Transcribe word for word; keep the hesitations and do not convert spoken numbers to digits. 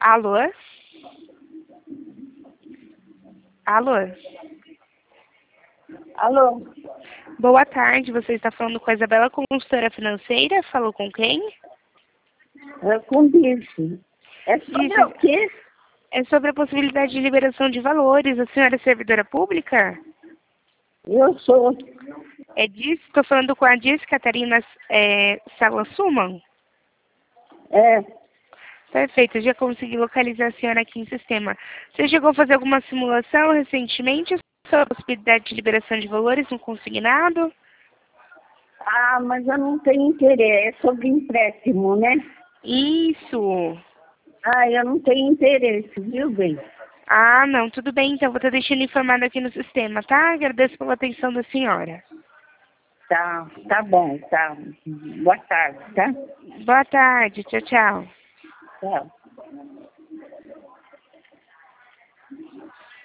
Alô? Alô? Alô? Boa tarde, você está falando com a Isabela, consultora financeira? Falou com quem? É com isso. É sobre Disse, o quê? é sobre a possibilidade de liberação de valores. A senhora é servidora pública? Eu sou. É disso? Estou falando com a Diz Catarina é, Sala Suman? É. Perfeito, eu já consegui localizar a senhora aqui em sistema. Você chegou a fazer alguma simulação recentemente sobre a possibilidade de liberação de valores no consignado? Ah, mas eu não tenho interesse. É sobre empréstimo, né? Isso. Ah, eu não tenho interesse, viu, bem? Ah, não, tudo bem, então vou estar deixando informado aqui no sistema, tá? Agradeço pela atenção da senhora. Tá, tá bom, tá. Boa tarde, tá? Boa tarde, tchau, tchau. Tchau.